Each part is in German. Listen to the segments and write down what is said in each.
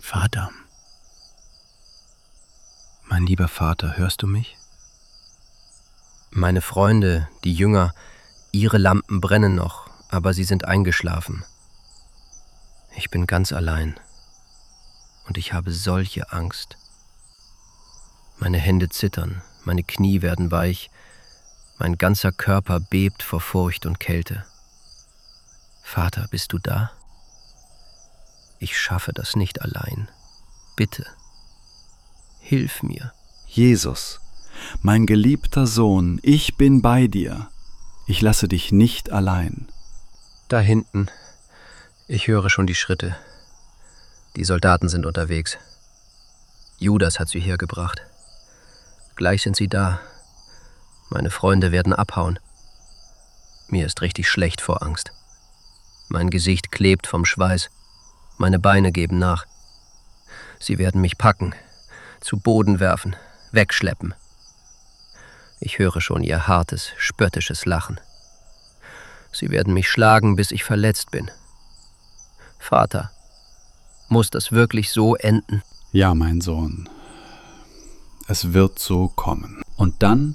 Vater, mein lieber Vater, hörst du mich? Meine Freunde, die Jünger, ihre Lampen brennen noch, aber sie sind eingeschlafen. Ich bin ganz allein und ich habe solche Angst. Meine Hände zittern, meine Knie werden weich, mein ganzer Körper bebt vor Furcht und Kälte. Vater, bist du da? Ich schaffe das nicht allein. Bitte, hilf mir. Jesus, mein geliebter Sohn, ich bin bei dir. Ich lasse dich nicht allein. Da hinten, ich höre schon die Schritte. Die Soldaten sind unterwegs. Judas hat sie hergebracht. Gleich sind sie da. Meine Freunde werden abhauen. Mir ist richtig schlecht vor Angst. Mein Gesicht klebt vom Schweiß. Meine Beine geben nach. Sie werden mich packen, zu Boden werfen, wegschleppen. Ich höre schon ihr hartes, spöttisches Lachen. Sie werden mich schlagen, bis ich verletzt bin. Vater, muss das wirklich so enden? Ja, mein Sohn, es wird so kommen. Und dann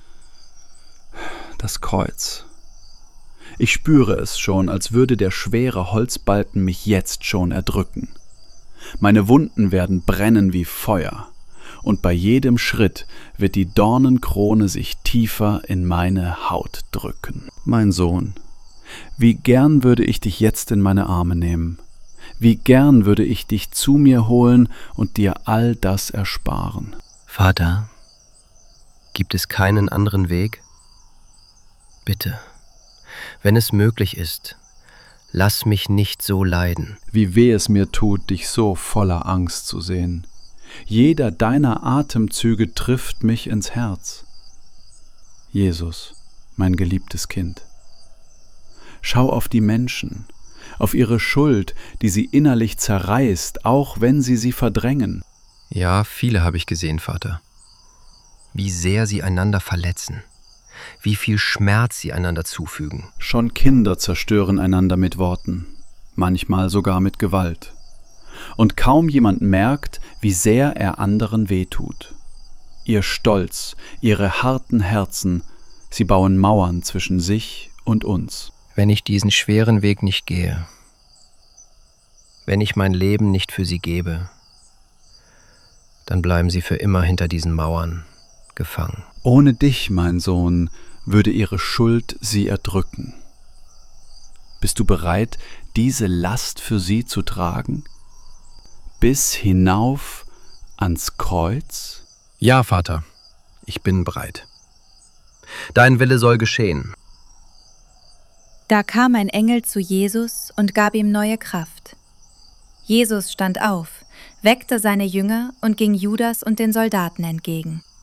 das Kreuz. Ich spüre es schon, als würde der schwere Holzbalken mich jetzt schon erdrücken. Meine Wunden werden brennen wie Feuer, und bei jedem Schritt wird die Dornenkrone sich tiefer in meine Haut drücken. Mein Sohn, wie gern würde ich dich jetzt in meine Arme nehmen, wie gern würde ich dich zu mir holen und dir all das ersparen. Vater, gibt es keinen anderen Weg? Bitte. Wenn es möglich ist, lass mich nicht so leiden. Wie weh es mir tut, dich so voller Angst zu sehen. Jeder deiner Atemzüge trifft mich ins Herz. Jesus, mein geliebtes Kind. Schau auf die Menschen, auf ihre Schuld, die sie innerlich zerreißt, auch wenn sie verdrängen. Ja, viele habe ich gesehen, Vater. Wie sehr sie einander verletzen. Wie viel Schmerz sie einander zufügen. Schon Kinder zerstören einander mit Worten, manchmal sogar mit Gewalt. Und kaum jemand merkt, wie sehr er anderen wehtut. Ihr Stolz, ihre harten Herzen, sie bauen Mauern zwischen sich und uns. Wenn ich diesen schweren Weg nicht gehe, wenn ich mein Leben nicht für sie gebe, dann bleiben sie für immer hinter diesen Mauern gefangen. Ohne dich, mein Sohn, würde ihre Schuld sie erdrücken. Bist du bereit, diese Last für sie zu tragen? Bis hinauf ans Kreuz? Ja, Vater, ich bin bereit. Dein Wille soll geschehen. Da kam ein Engel zu Jesus und gab ihm neue Kraft. Jesus stand auf, weckte seine Jünger und ging Judas und den Soldaten entgegen.